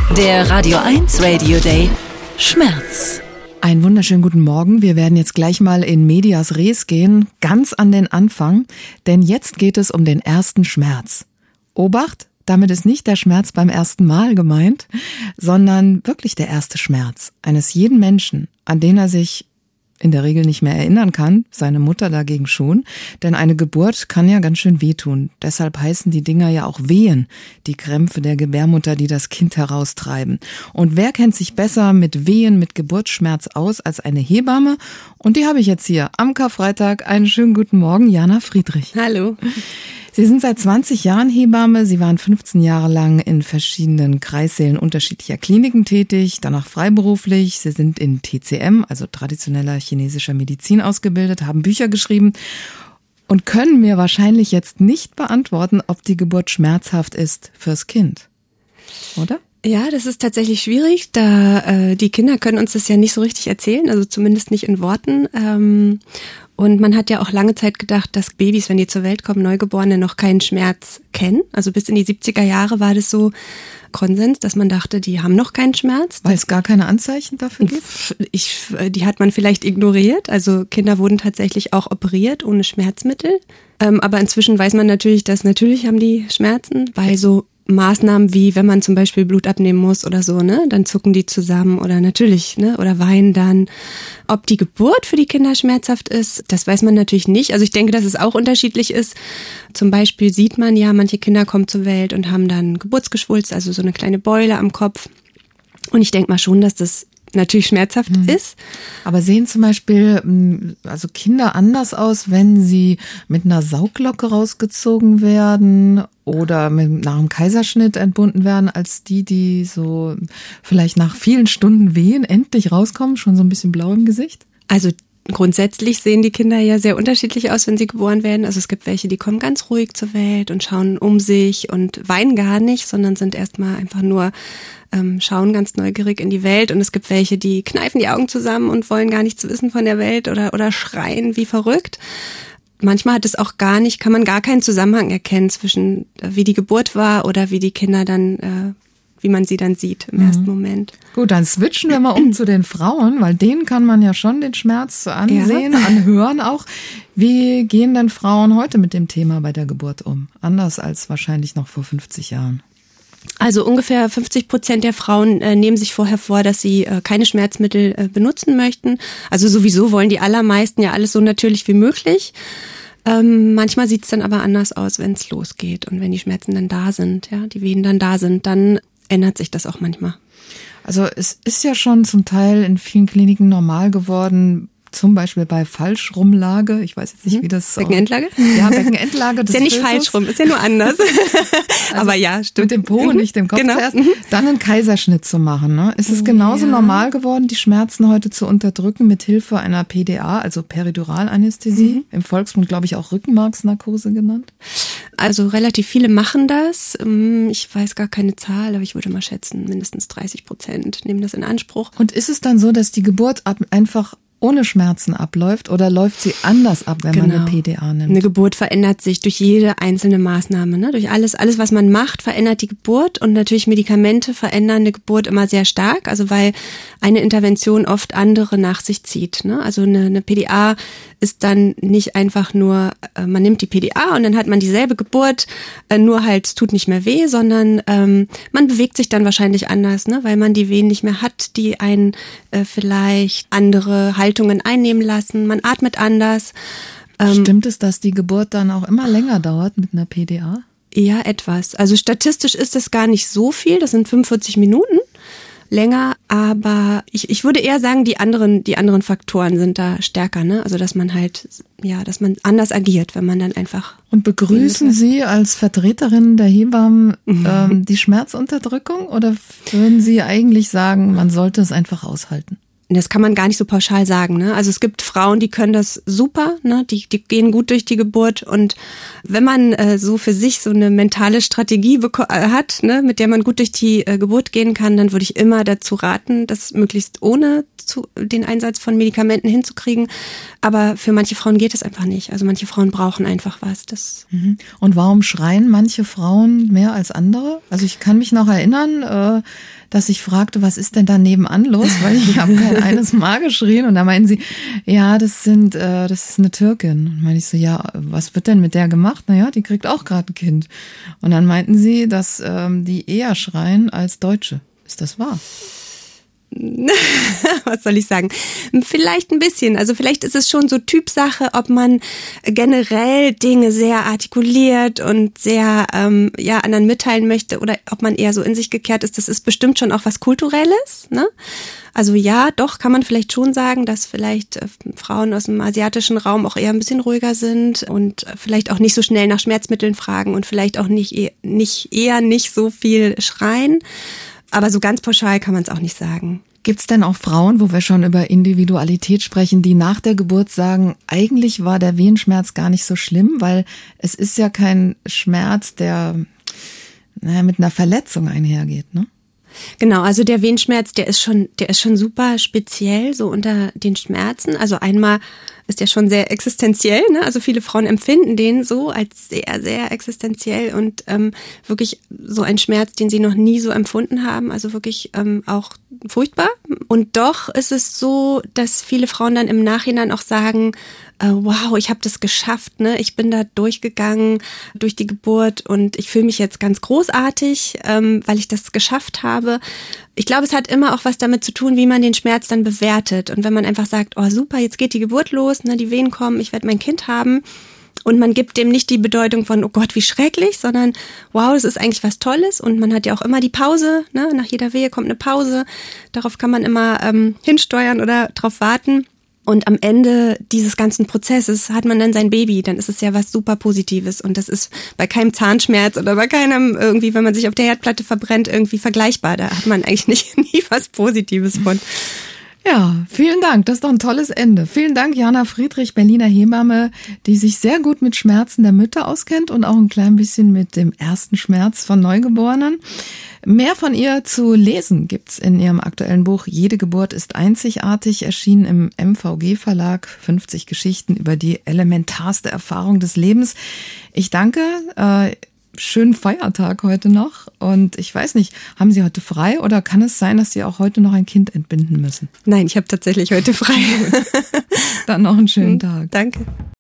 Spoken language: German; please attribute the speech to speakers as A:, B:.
A: Der Radio 1 Radio Day Schmerz.
B: Einen wunderschönen guten Morgen. Wir werden jetzt gleich mal in Medias Res gehen, ganz an den Anfang, denn jetzt geht es um den ersten Schmerz. Obacht, damit ist nicht der Schmerz beim ersten Mal gemeint, sondern wirklich der erste Schmerz eines jeden Menschen, an den er sich in der Regel nicht mehr erinnern kann, seine Mutter dagegen schon, denn eine Geburt kann ja ganz schön wehtun. Deshalb heißen die Dinger ja auch Wehen, die Krämpfe der Gebärmutter, die das Kind heraustreiben. Und wer kennt sich besser mit Wehen, mit Geburtsschmerz aus als eine Hebamme? Und die habe ich jetzt hier am Karfreitag. Einen schönen guten Morgen, Jana Friedrich.
C: Hallo.
B: Sie sind seit 20 Jahren Hebamme. Sie waren 15 Jahre lang in verschiedenen Kreissälen unterschiedlicher Kliniken tätig, danach freiberuflich. Sie sind in TCM, also traditioneller chinesischer Medizin, ausgebildet, haben Bücher geschrieben und können mir wahrscheinlich jetzt nicht beantworten, ob die Geburt schmerzhaft ist fürs Kind. Oder?
C: Ja, das ist tatsächlich schwierig, da die Kinder können uns das ja nicht so richtig erzählen, also zumindest nicht in Worten. Und man hat ja auch lange Zeit gedacht, dass Babys, wenn die zur Welt kommen, Neugeborene, noch keinen Schmerz kennen. Also bis in die 70er Jahre war das so Konsens, dass man dachte, die haben noch keinen Schmerz.
B: Weil es gar keine Anzeichen dafür gibt?
C: Die hat man vielleicht ignoriert. Also Kinder wurden tatsächlich auch operiert ohne Schmerzmittel. Aber inzwischen weiß man natürlich, dass natürlich haben die Schmerzen, weil so Maßnahmen wie, wenn man zum Beispiel Blut abnehmen muss oder so, ne, dann zucken die zusammen oder natürlich, ne, oder weinen dann. Ob die Geburt für die Kinder schmerzhaft ist, das weiß man natürlich nicht. Also ich denke, dass es auch unterschiedlich ist. Zum Beispiel sieht man ja, manche Kinder kommen zur Welt und haben dann Geburtsgeschwulst, also so eine kleine Beule am Kopf. Und ich denke mal schon, dass das natürlich schmerzhaft ist.
B: Aber sehen zum Beispiel also Kinder anders aus, wenn sie mit einer Sauglocke rausgezogen werden oder nach einem Kaiserschnitt entbunden werden, als die so vielleicht nach vielen Stunden Wehen endlich rauskommen, schon so ein bisschen blau im Gesicht?
C: Also grundsätzlich sehen die Kinder ja sehr unterschiedlich aus, wenn sie geboren werden. Also es gibt welche, die kommen ganz ruhig zur Welt und schauen um sich und weinen gar nicht, sondern sind erstmal einfach nur schauen ganz neugierig in die Welt. Und es gibt welche, die kneifen die Augen zusammen und wollen gar nichts wissen von der Welt oder schreien wie verrückt. Manchmal hat es auch kann man gar keinen Zusammenhang erkennen zwischen wie die Geburt war oder wie die Kinder dann wie man sie dann sieht im ersten Moment.
B: Gut, dann switchen wir mal um zu den Frauen, weil denen kann man ja schon den Schmerz ansehen, anhören auch. Wie gehen denn Frauen heute mit dem Thema bei der Geburt um? Anders als wahrscheinlich noch vor 50 Jahren.
C: Also ungefähr 50% der Frauen nehmen sich vorher vor, dass sie keine Schmerzmittel benutzen möchten. Also sowieso wollen die allermeisten ja alles so natürlich wie möglich. Manchmal sieht es dann aber anders aus, wenn es losgeht und wenn die Schmerzen dann da sind, ja, die Wehen dann da sind, dann ändert sich das auch manchmal.
B: Also es ist ja schon zum Teil in vielen Kliniken normal geworden, zum Beispiel bei Falschrumlage. Ich weiß jetzt nicht, wie das...
C: Beckenendlage?
B: Ja, Beckenendlage.
C: Ist ja nicht falsch rum, ist ja nur anders.
B: Also
C: aber ja, stimmt.
B: Mit dem Po und nicht dem Kopf zuerst. Dann einen Kaiserschnitt zu machen. Ne? Ist es genauso normal geworden, die Schmerzen heute zu unterdrücken mit Hilfe einer PDA, also Periduralanästhesie? Im Volksmund, glaube ich, auch Rückenmarksnarkose genannt.
C: Also relativ viele machen das. Ich weiß gar keine Zahl, aber ich würde mal schätzen, mindestens 30% nehmen das in Anspruch.
B: Und ist es dann so, dass die Geburt einfach ohne Schmerzen abläuft oder läuft sie anders ab, wenn man eine PDA nimmt?
C: Eine Geburt verändert sich durch jede einzelne Maßnahme, ne? Durch alles, was man macht, verändert die Geburt und natürlich Medikamente verändern eine Geburt immer sehr stark, also weil eine Intervention oft andere nach sich zieht, ne? Also eine PDA ist dann nicht einfach nur, man nimmt die PDA und dann hat man dieselbe Geburt, nur halt es tut nicht mehr weh, sondern man bewegt sich dann wahrscheinlich anders, ne? Weil man die Wehen nicht mehr hat, die einen vielleicht andere Haltungen einnehmen lassen, man atmet anders.
B: Stimmt es, dass die Geburt dann auch immer länger dauert mit einer PDA?
C: Ja, etwas. Also statistisch ist das gar nicht so viel, das sind 45 Minuten länger, aber ich würde eher sagen, die anderen Faktoren sind da stärker, ne? Also dass man halt, ja, dass man anders agiert, wenn man dann einfach...
B: Und begrüßen Sie als Vertreterin der Hebammen die Schmerzunterdrückung oder würden Sie eigentlich sagen, man sollte es einfach aushalten?
C: Das kann man gar nicht so pauschal sagen, ne? Also es gibt Frauen, die können das super, ne? Die gehen gut durch die Geburt, und wenn man so für sich so eine mentale Strategie hat, ne, mit der man gut durch die Geburt gehen kann, dann würde ich immer dazu raten, das möglichst ohne den Einsatz von Medikamenten hinzukriegen. Aber für manche Frauen geht es einfach nicht. Also manche Frauen brauchen einfach was.
B: Und warum schreien manche Frauen mehr als andere? Also ich kann mich noch erinnern, dass ich fragte, was ist denn da nebenan los? Weil ich habe kein eines Mal geschrien. Und da meinten sie, ja, das ist eine Türkin. Und meine ich so, ja, was wird denn mit der gemacht? Naja, die kriegt auch gerade ein Kind. Und dann meinten sie, dass die eher schreien als Deutsche. Ist das wahr?
C: Was soll ich sagen? Vielleicht ein bisschen. Also vielleicht ist es schon so Typsache, ob man generell Dinge sehr artikuliert und sehr anderen mitteilen möchte, oder ob man eher so in sich gekehrt ist. Das ist bestimmt schon auch was Kulturelles, ne? Also ja, doch, kann man vielleicht schon sagen, dass vielleicht Frauen aus dem asiatischen Raum auch eher ein bisschen ruhiger sind und vielleicht auch nicht so schnell nach Schmerzmitteln fragen und vielleicht auch nicht so viel schreien. Aber so ganz pauschal kann man es auch nicht sagen.
B: Gibt es denn auch Frauen, wo wir schon über Individualität sprechen, die nach der Geburt sagen, eigentlich war der Wehenschmerz gar nicht so schlimm, weil es ist ja kein Schmerz, der mit einer Verletzung einhergeht, ne?
C: Genau, also der Wehenschmerz, der ist schon super speziell so unter den Schmerzen. Also einmal ist der schon sehr existenziell, ne? Also viele Frauen empfinden den so als sehr, sehr existenziell und wirklich so ein Schmerz, den sie noch nie so empfunden haben. Also wirklich auch furchtbar. Und doch ist es so, dass viele Frauen dann im Nachhinein auch sagen, wow, ich habe das geschafft, ne? Ich bin da durchgegangen durch die Geburt und ich fühle mich jetzt ganz großartig, weil ich das geschafft habe. Ich glaube, es hat immer auch was damit zu tun, wie man den Schmerz dann bewertet. Und wenn man einfach sagt, oh super, jetzt geht die Geburt los, ne, die Wehen kommen, ich werde mein Kind haben. Und man gibt dem nicht die Bedeutung von, oh Gott, wie schrecklich, sondern wow, das ist eigentlich was Tolles. Und man hat ja auch immer die Pause, ne? Nach jeder Wehe kommt eine Pause. Darauf kann man immer hinsteuern oder drauf warten. Und am Ende dieses ganzen Prozesses hat man dann sein Baby, dann ist es ja was super Positives. Und das ist bei keinem Zahnschmerz oder bei keinem irgendwie, wenn man sich auf der Herdplatte verbrennt, irgendwie vergleichbar. Da hat man eigentlich nie was Positives von.
B: Ja, vielen Dank. Das ist doch ein tolles Ende. Vielen Dank, Jana Friedrich, Berliner Hebamme, die sich sehr gut mit Schmerzen der Mütter auskennt und auch ein klein bisschen mit dem ersten Schmerz von Neugeborenen. Mehr von ihr zu lesen gibt's in ihrem aktuellen Buch Jede Geburt ist einzigartig, erschienen im MVG-Verlag. 50 Geschichten über die elementarste Erfahrung des Lebens. Ich danke. Schönen Feiertag heute noch. Und ich weiß nicht, haben Sie heute frei oder kann es sein, dass Sie auch heute noch ein Kind entbinden müssen?
C: Nein, ich habe tatsächlich heute frei.
B: Dann noch einen schönen Tag.
C: Danke.